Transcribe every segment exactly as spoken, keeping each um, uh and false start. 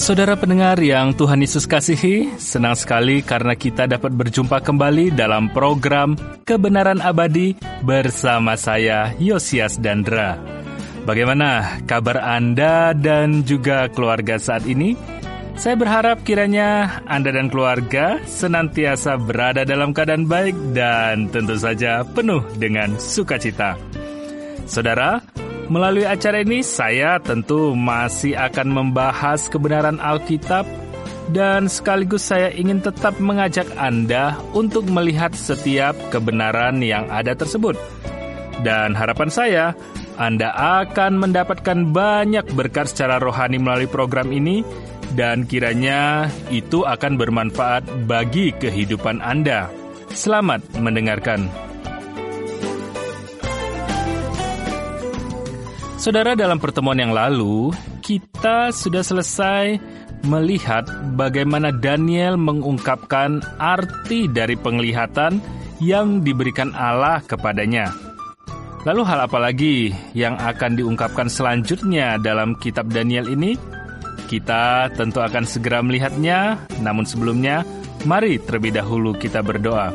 Saudara pendengar yang Tuhan Yesus kasihi, senang sekali karena kita dapat berjumpa kembali dalam program Kebenaran Abadi bersama saya, Yosias Dandra. Bagaimana kabar Anda dan juga keluarga saat ini? Saya berharap kiranya Anda dan keluarga senantiasa berada dalam keadaan baik dan tentu saja penuh dengan sukacita. Saudara, melalui acara ini saya tentu masih akan membahas kebenaran Alkitab dan sekaligus saya ingin tetap mengajak Anda untuk melihat setiap kebenaran yang ada tersebut. Dan harapan saya, Anda akan mendapatkan banyak berkat secara rohani melalui program ini dan kiranya itu akan bermanfaat bagi kehidupan Anda. Selamat mendengarkan. Saudara, dalam pertemuan yang lalu, kita sudah selesai melihat bagaimana Daniel mengungkapkan arti dari penglihatan yang diberikan Allah kepadanya. Lalu hal apa lagi yang akan diungkapkan selanjutnya dalam kitab Daniel ini? Kita tentu akan segera melihatnya, namun sebelumnya, mari terlebih dahulu kita berdoa.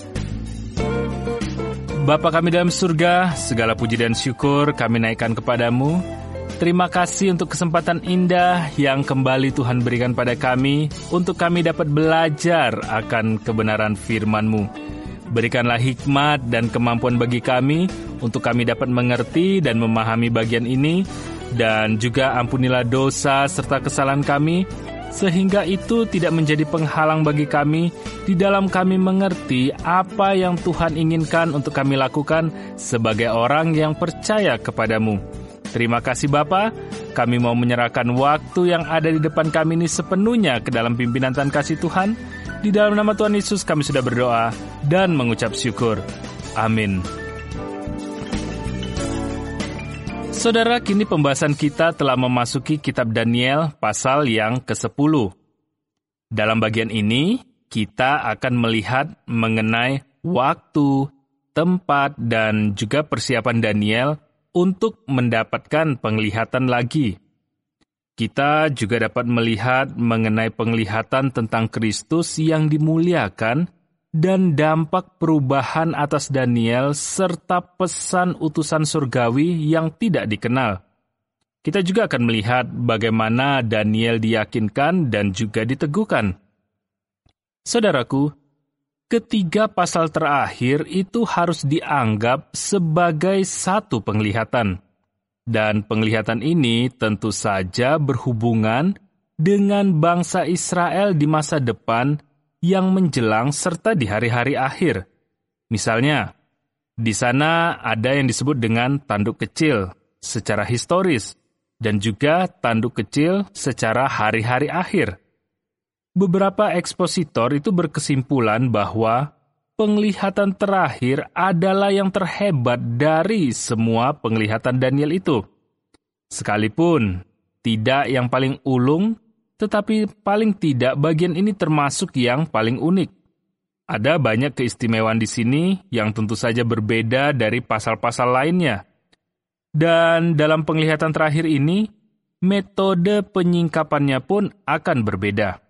Bapa kami dalam surga, segala puji dan syukur kami naikkan kepadamu. Terima kasih untuk kesempatan indah yang kembali Tuhan berikan pada kami, untuk kami dapat belajar akan kebenaran firman-Mu. Berikanlah hikmat dan kemampuan bagi kami, untuk kami dapat mengerti dan memahami bagian ini, dan juga ampunilah dosa serta kesalahan kami, sehingga itu tidak menjadi penghalang bagi kami di dalam kami mengerti apa yang Tuhan inginkan untuk kami lakukan sebagai orang yang percaya kepadamu. Terima kasih Bapa, kami mau menyerahkan waktu yang ada di depan kami ini sepenuhnya ke dalam pimpinan dan kasih Tuhan. Di dalam nama Tuhan Yesus kami sudah berdoa dan mengucap syukur. Amin. Saudara, kini pembahasan kita telah memasuki kitab Daniel pasal yang kesepuluh. Dalam bagian ini, kita akan melihat mengenai waktu, tempat, dan juga persiapan Daniel untuk mendapatkan penglihatan lagi. Kita juga dapat melihat mengenai penglihatan tentang Kristus yang dimuliakan dan dampak perubahan atas Daniel serta pesan utusan surgawi yang tidak dikenal. Kita juga akan melihat bagaimana Daniel diyakinkan dan juga diteguhkan. Saudaraku, ketiga pasal terakhir itu harus dianggap sebagai satu penglihatan. Dan penglihatan ini tentu saja berhubungan dengan bangsa Israel di masa depan yang menjelang serta di hari-hari akhir. Misalnya, di sana ada yang disebut dengan tanduk kecil secara historis dan juga tanduk kecil secara hari-hari akhir. Beberapa ekspositor itu berkesimpulan bahwa penglihatan terakhir adalah yang terhebat dari semua penglihatan Daniel itu. Sekalipun tidak yang paling ulung, tetapi paling tidak bagian ini termasuk yang paling unik. Ada banyak keistimewaan di sini yang tentu saja berbeda dari pasal-pasal lainnya. Dan dalam penglihatan terakhir ini, metode penyingkapannya pun akan berbeda.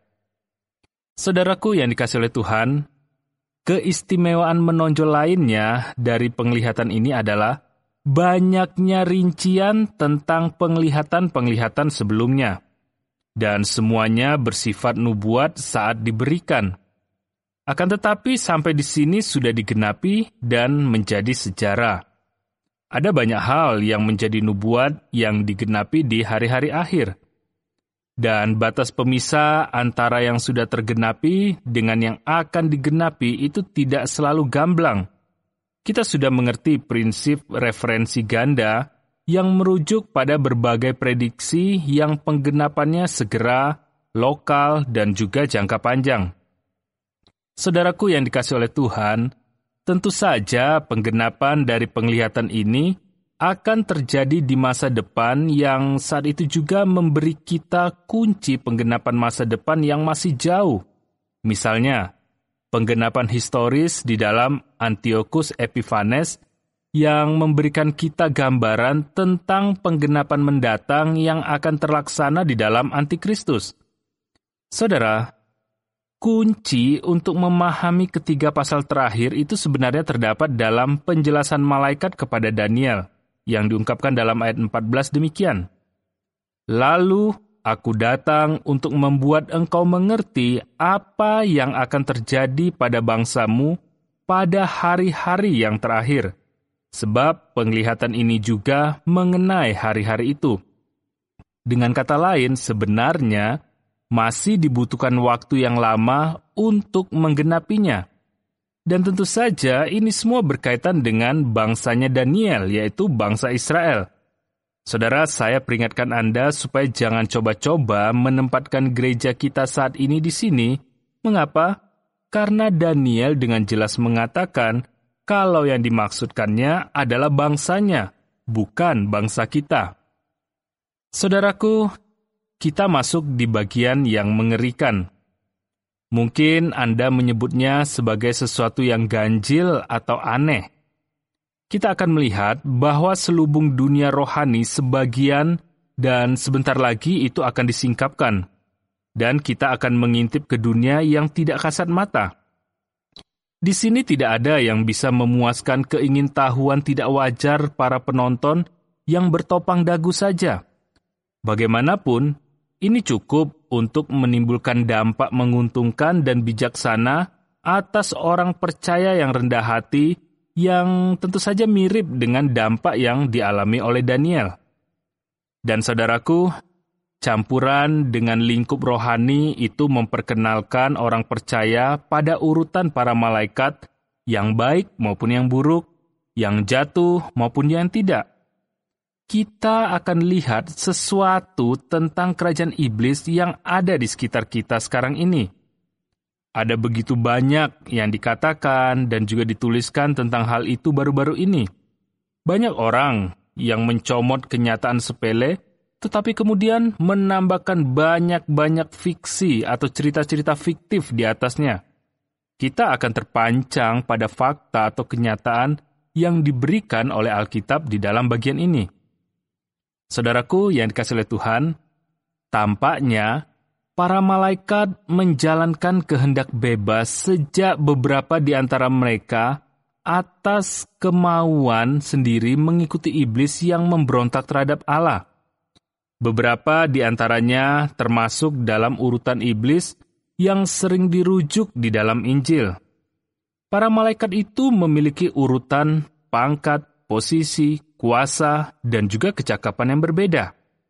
Saudaraku yang dikasihi oleh Tuhan, keistimewaan menonjol lainnya dari penglihatan ini adalah banyaknya rincian tentang penglihatan-penglihatan sebelumnya. Dan semuanya bersifat nubuat saat diberikan. Akan tetapi sampai di sini sudah digenapi dan menjadi sejarah. Ada banyak hal yang menjadi nubuat yang digenapi di hari-hari akhir. Dan batas pemisah antara yang sudah tergenapi dengan yang akan digenapi itu tidak selalu gamblang. Kita sudah mengerti prinsip referensi ganda yang merujuk pada berbagai prediksi yang penggenapannya segera, lokal, dan juga jangka panjang. Saudaraku yang dikasihi oleh Tuhan, tentu saja penggenapan dari penglihatan ini akan terjadi di masa depan yang saat itu juga memberi kita kunci penggenapan masa depan yang masih jauh. Misalnya, penggenapan historis di dalam Antiochus Epiphanes yang memberikan kita gambaran tentang penggenapan mendatang yang akan terlaksana di dalam Antikristus. Saudara, kunci untuk memahami ketiga pasal terakhir itu sebenarnya terdapat dalam penjelasan malaikat kepada Daniel, yang diungkapkan dalam ayat empat belas demikian. Lalu aku datang untuk membuat engkau mengerti apa yang akan terjadi pada bangsamu pada hari-hari yang terakhir, sebab penglihatan ini juga mengenai hari-hari itu. Dengan kata lain, sebenarnya masih dibutuhkan waktu yang lama untuk menggenapinya. Dan tentu saja ini semua berkaitan dengan bangsanya Daniel, yaitu bangsa Israel. Saudara, saya peringatkan Anda supaya jangan coba-coba menempatkan gereja kita saat ini di sini. Mengapa? Karena Daniel dengan jelas mengatakan kalau yang dimaksudkannya adalah bangsanya, bukan bangsa kita. Saudaraku, kita masuk di bagian yang mengerikan. Mungkin Anda menyebutnya sebagai sesuatu yang ganjil atau aneh. Kita akan melihat bahwa selubung dunia rohani sebagian dan sebentar lagi itu akan disingkapkan. Dan kita akan mengintip ke dunia yang tidak kasat mata. Di sini tidak ada yang bisa memuaskan keingintahuan tidak wajar para penonton yang bertopang dagu saja. Bagaimanapun, ini cukup untuk menimbulkan dampak menguntungkan dan bijaksana atas orang percaya yang rendah hati yang tentu saja mirip dengan dampak yang dialami oleh Daniel. Dan saudaraku, campuran dengan lingkup rohani itu memperkenalkan orang percaya pada urutan para malaikat yang baik maupun yang buruk, yang jatuh maupun yang tidak. Kita akan lihat sesuatu tentang kerajaan iblis yang ada di sekitar kita sekarang ini. Ada begitu banyak yang dikatakan dan juga dituliskan tentang hal itu baru-baru ini. Banyak orang yang mencomot kenyataan sepele, tetapi kemudian menambahkan banyak-banyak fiksi atau cerita-cerita fiktif di atasnya. Kita akan terpancang pada fakta atau kenyataan yang diberikan oleh Alkitab di dalam bagian ini. Saudaraku yang dikasihi oleh Tuhan, tampaknya para malaikat menjalankan kehendak bebas sejak beberapa di antara mereka atas kemauan sendiri mengikuti iblis yang memberontak terhadap Allah. Beberapa di antaranya termasuk dalam urutan iblis yang sering dirujuk di dalam Injil. Para malaikat itu memiliki urutan, pangkat, posisi, kuasa, dan juga kecakapan yang berbeda.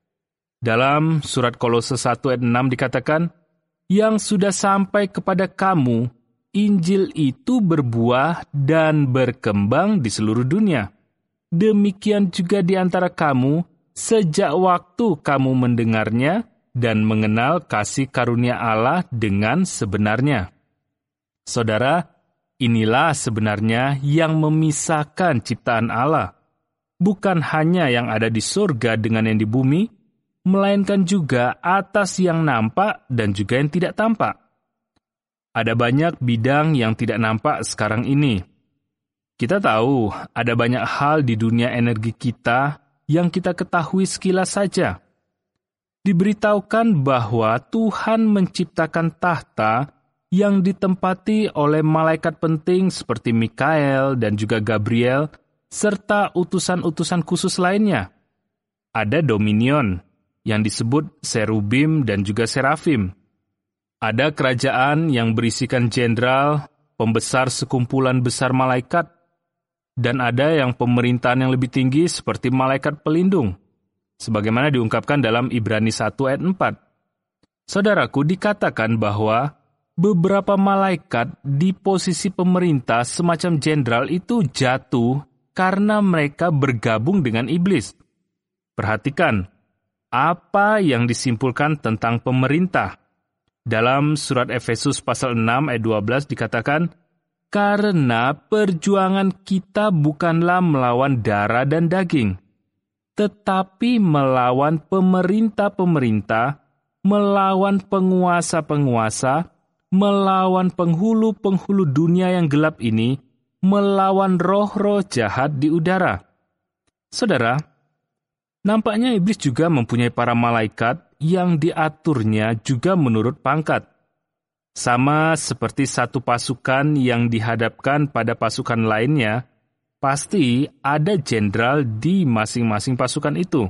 Dalam surat Kolose satu ayat enam dikatakan, yang sudah sampai kepada kamu, Injil itu berbuah dan berkembang di seluruh dunia. Demikian juga di antara kamu, sejak waktu kamu mendengarnya dan mengenal kasih karunia Allah dengan sebenarnya. Saudara, inilah sebenarnya yang memisahkan ciptaan Allah. Bukan hanya yang ada di surga dengan yang di bumi, melainkan juga atas yang nampak dan juga yang tidak tampak. Ada banyak bidang yang tidak nampak sekarang ini. Kita tahu ada banyak hal di dunia energi kita yang kita ketahui sekilas saja. Diberitahukan bahwa Tuhan menciptakan tahta yang ditempati oleh malaikat penting seperti Mikael dan juga Gabriel, serta utusan-utusan khusus lainnya. Ada dominion, yang disebut serubim dan juga serafim. Ada kerajaan yang berisikan jenderal, pembesar sekumpulan besar malaikat, dan ada yang pemerintahan yang lebih tinggi seperti malaikat pelindung, sebagaimana diungkapkan dalam Ibrani satu ayat empat. Saudaraku, dikatakan bahwa beberapa malaikat di posisi pemerintah semacam jenderal itu jatuh karena mereka bergabung dengan iblis. Perhatikan, apa yang disimpulkan tentang pemerintah. Dalam surat Efesus pasal enam ayat dua belas dikatakan, karena perjuangan kita bukanlah melawan darah dan daging, tetapi melawan pemerintah-pemerintah, melawan penguasa-penguasa, melawan penghulu-penghulu dunia yang gelap ini, melawan roh-roh jahat di udara. Saudara, nampaknya iblis juga mempunyai para malaikat yang diaturnya juga menurut pangkat. Sama seperti satu pasukan yang dihadapkan pada pasukan lainnya, pasti ada jenderal di masing-masing pasukan itu.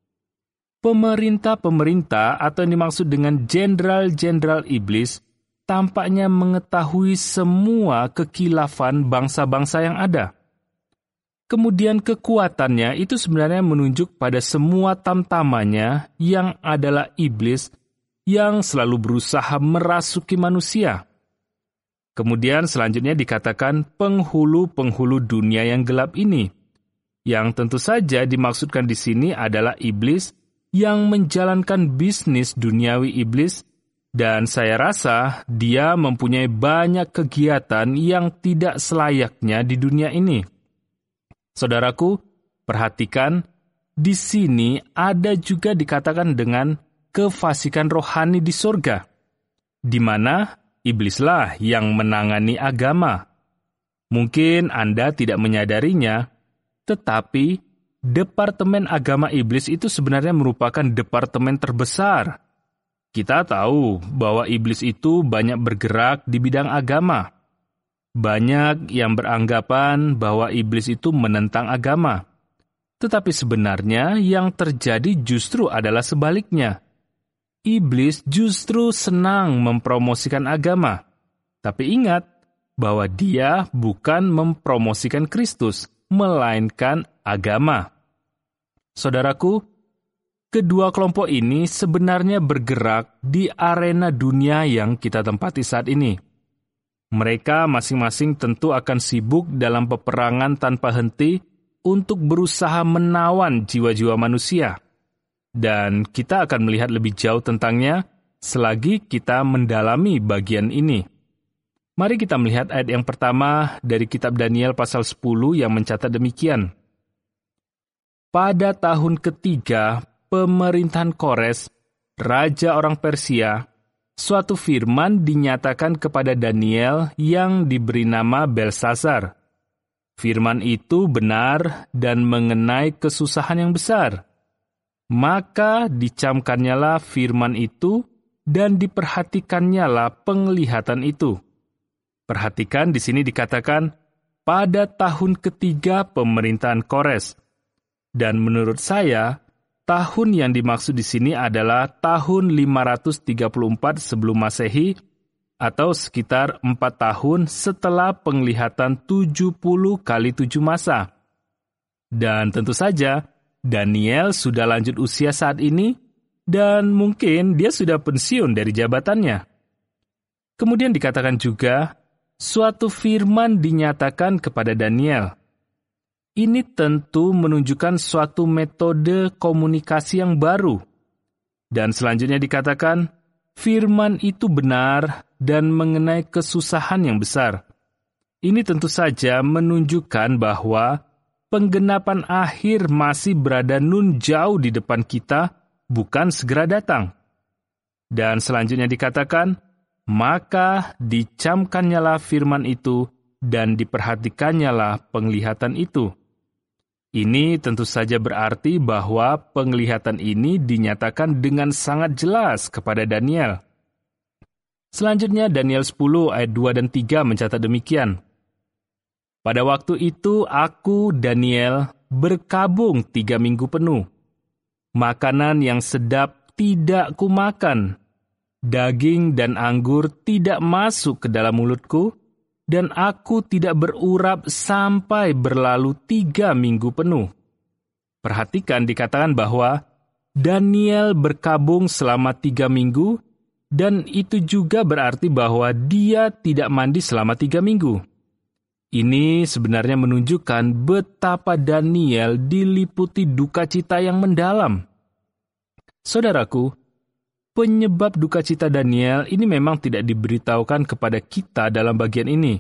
Pemerintah-pemerintah atau yang dimaksud dengan jenderal-jenderal iblis tampaknya mengetahui semua kekilafan bangsa-bangsa yang ada. Kemudian kekuatannya itu sebenarnya menunjuk pada semua tamtamannya yang adalah iblis yang selalu berusaha merasuki manusia. Kemudian selanjutnya dikatakan penghulu-penghulu dunia yang gelap ini, yang tentu saja dimaksudkan di sini adalah iblis yang menjalankan bisnis duniawi iblis, dan saya rasa dia mempunyai banyak kegiatan yang tidak selayaknya di dunia ini. Saudaraku, perhatikan, di sini ada juga dikatakan dengan kefasikan rohani di sorga, di mana iblislah yang menangani agama. Mungkin Anda tidak menyadarinya, tetapi Departemen Agama Iblis itu sebenarnya merupakan departemen terbesar. Kita tahu bahwa iblis itu banyak bergerak di bidang agama. Banyak yang beranggapan bahwa iblis itu menentang agama. Tetapi sebenarnya yang terjadi justru adalah sebaliknya. Iblis justru senang mempromosikan agama. Tapi ingat bahwa dia bukan mempromosikan Kristus, melainkan agama. Saudaraku, kedua kelompok ini sebenarnya bergerak di arena dunia yang kita tempati saat ini. Mereka masing-masing tentu akan sibuk dalam peperangan tanpa henti untuk berusaha menawan jiwa-jiwa manusia. Dan kita akan melihat lebih jauh tentangnya selagi kita mendalami bagian ini. Mari kita melihat ayat yang pertama dari kitab Daniel pasal sepuluh yang mencatat demikian. Pada tahun ketiga pemerintahan Kores, raja orang Persia, suatu firman dinyatakan kepada Daniel yang diberi nama Belsasar. Firman itu benar dan mengenai kesusahan yang besar. Maka dicamkannyalah firman itu dan diperhatikannyalah penglihatan itu. Perhatikan di sini dikatakan pada tahun ketiga pemerintahan Kores. Dan menurut saya, tahun yang dimaksud di sini adalah tahun lima ratus tiga puluh empat sebelum Masehi atau sekitar empat tahun setelah penglihatan tujuh puluh kali tujuh masa. Dan tentu saja, Daniel sudah lanjut usia saat ini dan mungkin dia sudah pensiun dari jabatannya. Kemudian dikatakan juga, suatu firman dinyatakan kepada Daniel. Ini tentu menunjukkan suatu metode komunikasi yang baru. Dan selanjutnya dikatakan, firman itu benar dan mengenai kesusahan yang besar. Ini tentu saja menunjukkan bahwa penggenapan akhir masih berada nun jauh di depan kita, bukan segera datang. Dan selanjutnya dikatakan, maka dicamkannyalah firman itu dan diperhatikannyalah penglihatan itu. Ini tentu saja berarti bahwa penglihatan ini dinyatakan dengan sangat jelas kepada Daniel. Selanjutnya Daniel sepuluh ayat dua dan tiga mencatat demikian. Pada waktu itu aku, Daniel, berkabung tiga minggu penuh. Makanan yang sedap tidak kumakan. Daging dan anggur tidak masuk ke dalam mulutku, dan aku tidak berurap sampai berlalu tiga minggu penuh. Perhatikan dikatakan bahwa Daniel berkabung selama tiga minggu, dan itu juga berarti bahwa dia tidak mandi selama tiga minggu. Ini sebenarnya menunjukkan betapa Daniel diliputi duka cita yang mendalam. Saudaraku, penyebab duka cita Daniel ini memang tidak diberitahukan kepada kita dalam bagian ini.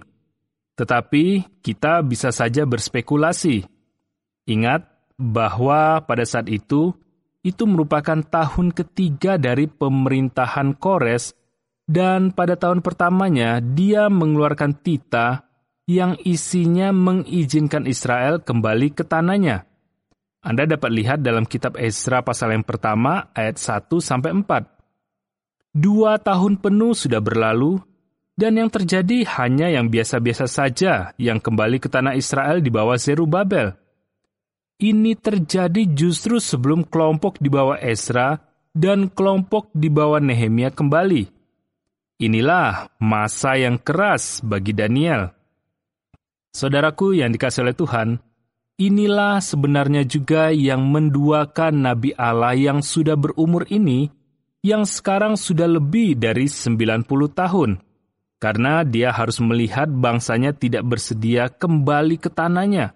Tetapi kita bisa saja berspekulasi. Ingat bahwa pada saat itu, itu merupakan tahun ketiga dari pemerintahan Kores, dan pada tahun pertamanya dia mengeluarkan titah yang isinya mengizinkan Israel kembali ke tanahnya. Anda dapat lihat dalam kitab Ezra pasal yang pertama ayat satu sampai empat. Dua tahun penuh sudah berlalu, dan yang terjadi hanya yang biasa-biasa saja yang kembali ke tanah Israel di bawah Zerubabel. Ini terjadi justru sebelum kelompok di bawah Ezra dan kelompok di bawah Nehemia kembali. Inilah masa yang keras bagi Daniel. Saudaraku yang dikasihi oleh Tuhan, inilah sebenarnya juga yang menduakan Nabi Allah yang sudah berumur ini, yang sekarang sudah lebih dari sembilan puluh tahun, karena dia harus melihat bangsanya tidak bersedia kembali ke tanahnya.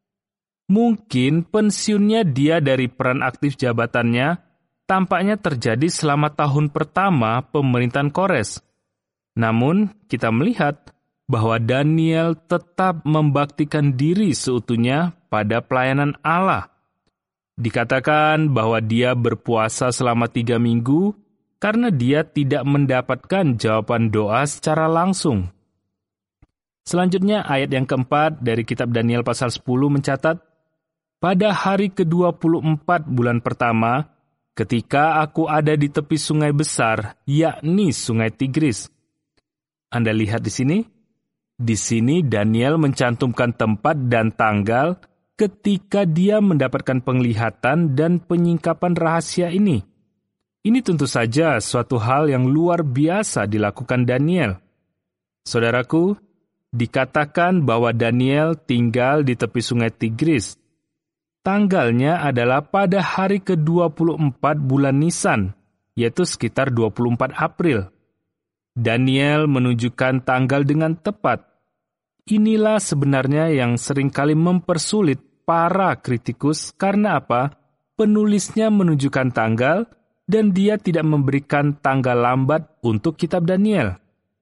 Mungkin pensiunnya dia dari peran aktif jabatannya tampaknya terjadi selama tahun pertama pemerintahan Kores. Namun, kita melihat bahwa Daniel tetap membaktikan diri seutuhnya pada pelayanan Allah. Dikatakan bahwa dia berpuasa selama tiga minggu karena dia tidak mendapatkan jawaban doa secara langsung. Selanjutnya, ayat yang keempat dari kitab Daniel pasal sepuluh mencatat, pada hari ke dua puluh empat bulan pertama, ketika aku ada di tepi sungai besar, yakni sungai Tigris. Anda lihat di sini? Di sini Daniel mencantumkan tempat dan tanggal ketika dia mendapatkan penglihatan dan penyingkapan rahasia ini. Ini tentu saja suatu hal yang luar biasa dilakukan Daniel. Saudaraku, dikatakan bahwa Daniel tinggal di tepi sungai Tigris. Tanggalnya adalah pada hari ke dua puluh empat bulan Nisan, yaitu sekitar dua puluh empat April. Daniel menunjukkan tanggal dengan tepat. Inilah sebenarnya yang seringkali mempersulit para kritikus karena apa? Penulisnya menunjukkan tanggal dan dia tidak memberikan tanggal lambat untuk kitab Daniel.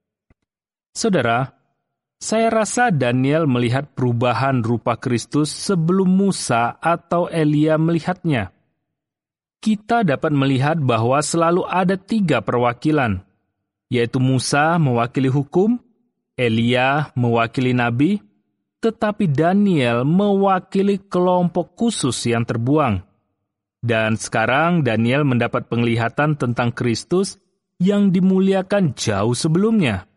Saudara, saya rasa Daniel melihat perubahan rupa Kristus sebelum Musa atau Elia melihatnya. Kita dapat melihat bahwa selalu ada tiga perwakilan, yaitu Musa mewakili hukum, Elia mewakili nabi, tetapi Daniel mewakili kelompok khusus yang terbuang. Dan sekarang Daniel mendapat penglihatan tentang Kristus yang dimuliakan jauh sebelumnya.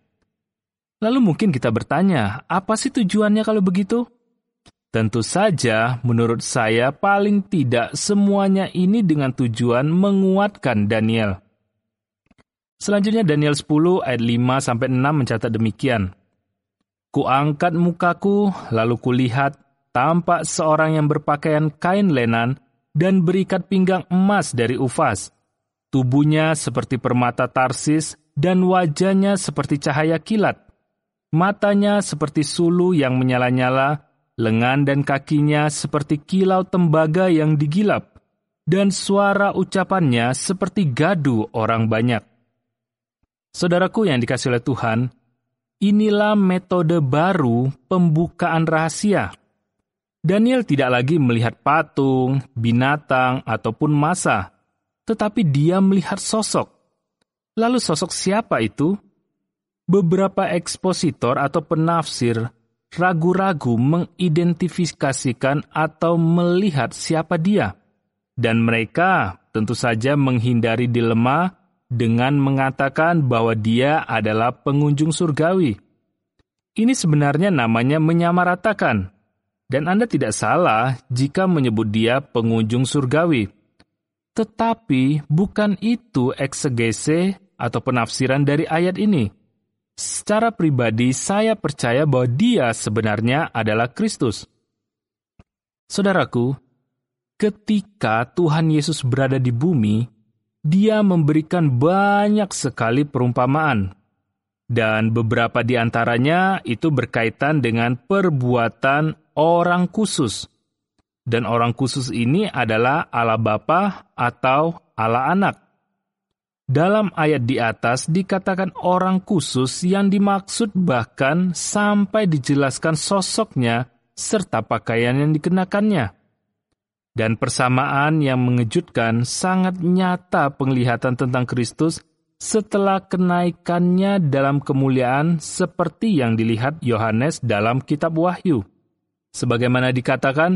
Lalu mungkin kita bertanya, apa sih tujuannya kalau begitu? Tentu saja, menurut saya paling tidak semuanya ini dengan tujuan menguatkan Daniel. Selanjutnya Daniel sepuluh ayat lima sampai enam mencatat demikian. Kuangkat mukaku, lalu kulihat, tampak seorang yang berpakaian kain lenan dan berikat pinggang emas dari Ufas. Tubuhnya seperti permata Tarsis dan wajahnya seperti cahaya kilat. Matanya seperti sulu yang menyala-nyala, lengan dan kakinya seperti kilau tembaga yang digilap, dan suara ucapannya seperti gadu orang banyak. Saudaraku yang dikasihi oleh Tuhan, inilah metode baru pembukaan rahasia. Daniel tidak lagi melihat patung, binatang, ataupun massa, tetapi dia melihat sosok. Lalu sosok siapa itu? Beberapa ekspositor atau penafsir ragu-ragu mengidentifikasikan atau melihat siapa dia. Dan mereka tentu saja menghindari dilema dengan mengatakan bahwa dia adalah pengunjung surgawi. Ini sebenarnya namanya menyamaratakan. Dan Anda tidak salah jika menyebut dia pengunjung surgawi. Tetapi bukan itu eksegese atau penafsiran dari ayat ini. Secara pribadi, saya percaya bahwa dia sebenarnya adalah Kristus. Saudaraku, ketika Tuhan Yesus berada di bumi, dia memberikan banyak sekali perumpamaan. Dan beberapa di antaranya itu berkaitan dengan perbuatan orang khusus. Dan orang khusus ini adalah Allah Bapa atau Allah Anak. Dalam ayat di atas dikatakan orang khusus yang dimaksud bahkan sampai dijelaskan sosoknya serta pakaian yang dikenakannya. Dan persamaan yang mengejutkan sangat nyata penglihatan tentang Kristus setelah kenaikannya dalam kemuliaan seperti yang dilihat Yohanes dalam kitab Wahyu. Sebagaimana dikatakan,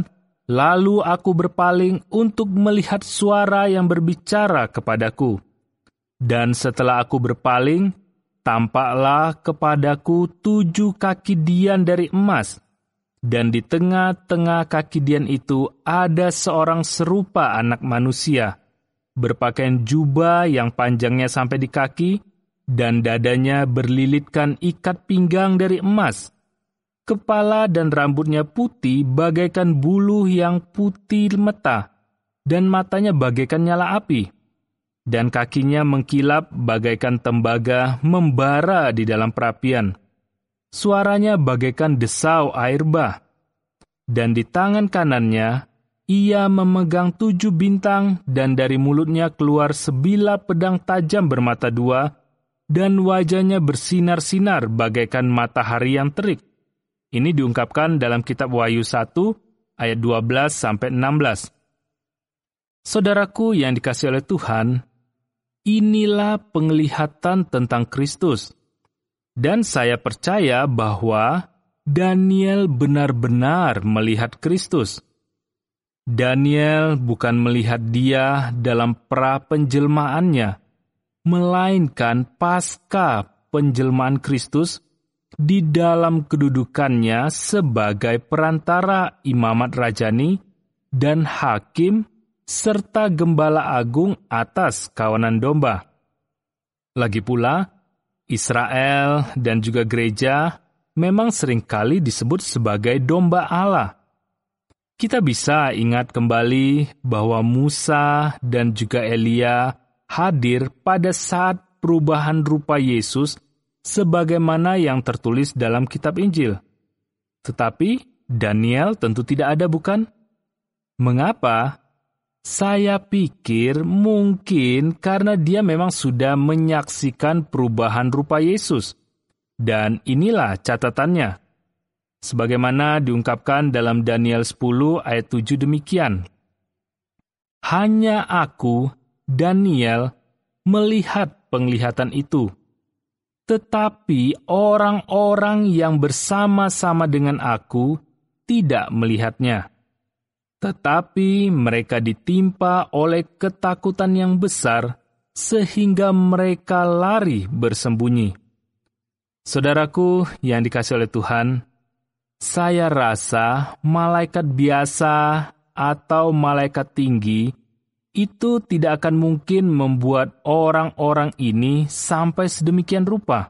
lalu aku berpaling untuk melihat suara yang berbicara kepadaku. Dan setelah aku berpaling, tampaklah kepadaku tujuh kaki dian dari emas, dan di tengah-tengah kaki dian itu ada seorang serupa anak manusia, berpakaian jubah yang panjangnya sampai di kaki, dan dadanya berlilitkan ikat pinggang dari emas. Kepala dan rambutnya putih bagaikan buluh yang putih meta, dan matanya bagaikan nyala api. Dan kakinya mengkilap bagaikan tembaga membara di dalam perapian. Suaranya bagaikan desau air bah. Dan di tangan kanannya, ia memegang tujuh bintang, dan dari mulutnya keluar sebilah pedang tajam bermata dua, dan wajahnya bersinar-sinar bagaikan matahari yang terik. Ini diungkapkan dalam kitab Wahyu satu, ayat dua belas sampai enam belas. Saudaraku yang dikasihi oleh Tuhan, inilah penglihatan tentang Kristus. Dan saya percaya bahwa Daniel benar-benar melihat Kristus. Daniel bukan melihat dia dalam pra-penjelmaannya, melainkan pasca penjelmaan Kristus di dalam kedudukannya sebagai perantara imamat rajani dan hakim serta gembala agung atas kawanan domba. Lagi pula, Israel dan juga gereja memang seringkali disebut sebagai domba Allah. Kita bisa ingat kembali bahwa Musa dan juga Elia hadir pada saat perubahan rupa Yesus sebagaimana yang tertulis dalam kitab Injil. Tetapi Daniel tentu tidak ada, bukan? Mengapa? Saya pikir mungkin karena dia memang sudah menyaksikan perubahan rupa Yesus. Dan inilah catatannya. Sebagaimana diungkapkan dalam Daniel sepuluh ayat tujuh demikian. Hanya aku, Daniel, melihat penglihatan itu. Tetapi orang-orang yang bersama-sama dengan aku tidak melihatnya. Tetapi mereka ditimpa oleh ketakutan yang besar, sehingga mereka lari bersembunyi. Saudaraku yang dikasihi oleh Tuhan, saya rasa malaikat biasa atau malaikat tinggi itu tidak akan mungkin membuat orang-orang ini sampai sedemikian rupa.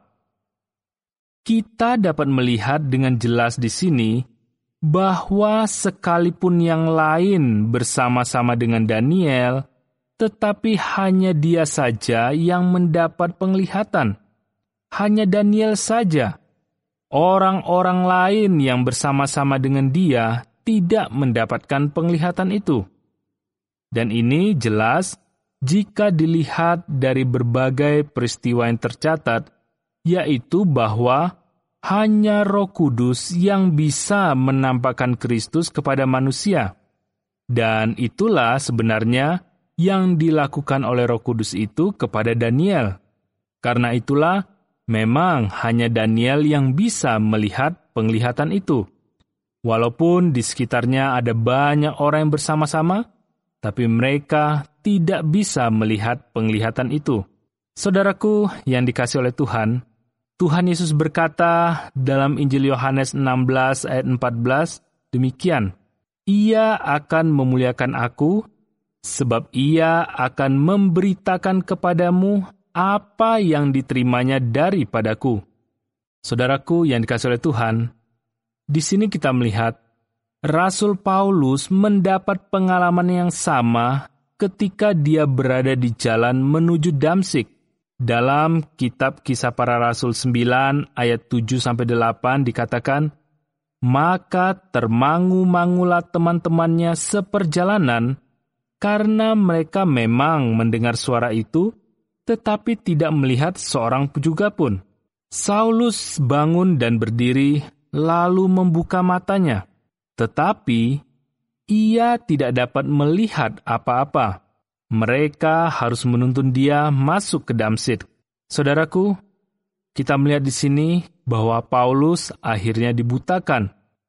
Kita dapat melihat dengan jelas di sini bahwa sekalipun yang lain bersama-sama dengan Daniel, tetapi hanya dia saja yang mendapat penglihatan. Hanya Daniel saja. Orang-orang lain yang bersama-sama dengan dia tidak mendapatkan penglihatan itu. Dan ini jelas jika dilihat dari berbagai peristiwa yang tercatat, yaitu bahwa hanya Roh Kudus yang bisa menampakkan Kristus kepada manusia. Dan itulah sebenarnya yang dilakukan oleh Roh Kudus itu kepada Daniel. Karena itulah memang hanya Daniel yang bisa melihat penglihatan itu. Walaupun di sekitarnya ada banyak orang yang bersama-sama, tapi mereka tidak bisa melihat penglihatan itu. Saudaraku yang dikasihi oleh Tuhan, Tuhan Yesus berkata dalam Injil Yohanes enam belas ayat empat belas, demikian, Ia akan memuliakan aku, sebab Ia akan memberitakan kepadamu apa yang diterimanya daripadaku. Saudaraku yang dikasihi oleh Tuhan, di sini kita melihat Rasul Paulus mendapat pengalaman yang sama ketika dia berada di jalan menuju Damsyik. Dalam kitab Kisah Para Rasul sembilan ayat tujuh sampai delapan dikatakan, maka termangu-mangulah teman-temannya seperjalanan karena mereka memang mendengar suara itu, tetapi tidak melihat seorang juga pun. Saulus bangun dan berdiri, lalu membuka matanya. Tetapi ia tidak dapat melihat apa-apa. Mereka harus menuntun dia masuk ke Damsyik. Saudaraku, kita melihat di sini bahwa Paulus akhirnya dibutakan.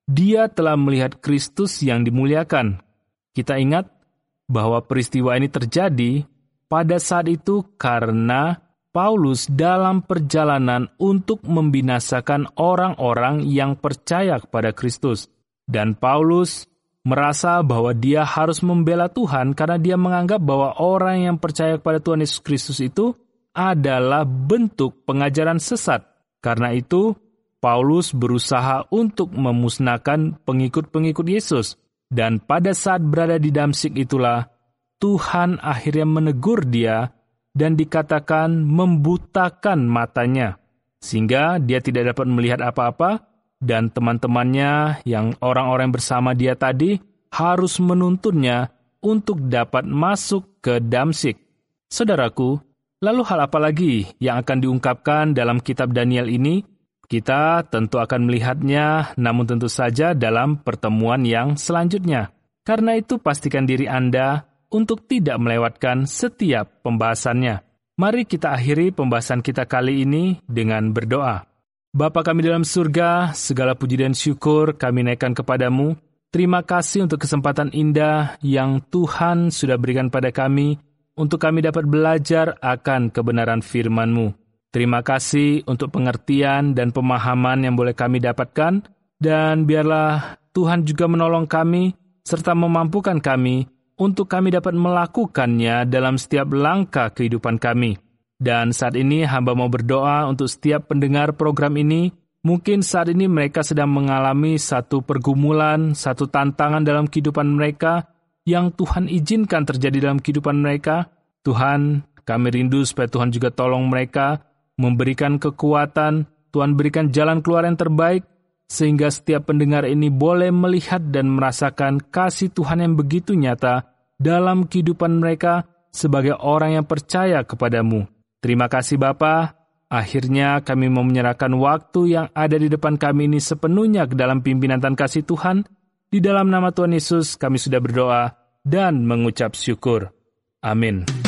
dia telah melihat Kristus yang dimuliakan. Kita ingat bahwa peristiwa ini terjadi pada saat itu karena Paulus dalam perjalanan untuk membinasakan orang-orang yang percaya kepada Kristus. Dan Paulus merasa bahwa dia harus membela Tuhan karena dia menganggap bahwa orang yang percaya kepada Tuhan Yesus Kristus itu adalah bentuk pengajaran sesat. Karena itu, Paulus berusaha untuk memusnahkan pengikut-pengikut Yesus. Dan pada saat berada di Damsyik itulah, Tuhan akhirnya menegur dia dan dikatakan membutakan matanya, sehingga dia tidak dapat melihat apa-apa, dan teman-temannya yang orang-orang bersama dia tadi harus menuntunnya untuk dapat masuk ke Damsyik. Saudaraku, lalu hal apa lagi yang akan diungkapkan dalam kitab Daniel ini? Kita tentu akan melihatnya, namun tentu saja dalam pertemuan yang selanjutnya. Karena itu pastikan diri Anda untuk tidak melewatkan setiap pembahasannya. Mari kita akhiri pembahasan kita kali ini dengan berdoa. Bapa kami dalam surga, segala puji dan syukur kami naikkan kepadamu. Terima kasih untuk kesempatan indah yang Tuhan sudah berikan pada kami, untuk kami dapat belajar akan kebenaran firman-Mu. Terima kasih untuk pengertian dan pemahaman yang boleh kami dapatkan, dan biarlah Tuhan juga menolong kami, serta memampukan kami, untuk kami dapat melakukannya dalam setiap langkah kehidupan kami. Dan saat ini hamba mau berdoa untuk setiap pendengar program ini. Mungkin saat ini mereka sedang mengalami satu pergumulan, satu tantangan dalam kehidupan mereka yang Tuhan izinkan terjadi dalam kehidupan mereka. Tuhan, kami rindu supaya Tuhan juga tolong mereka, memberikan kekuatan, Tuhan berikan jalan keluar yang terbaik, sehingga setiap pendengar ini boleh melihat dan merasakan kasih Tuhan yang begitu nyata dalam kehidupan mereka sebagai orang yang percaya kepadamu. Terima kasih Bapa. Akhirnya kami mau menyerahkan waktu yang ada di depan kami ini sepenuhnya ke dalam pimpinan dan kasih Tuhan. Di dalam nama Tuhan Yesus kami sudah berdoa dan mengucap syukur. Amin.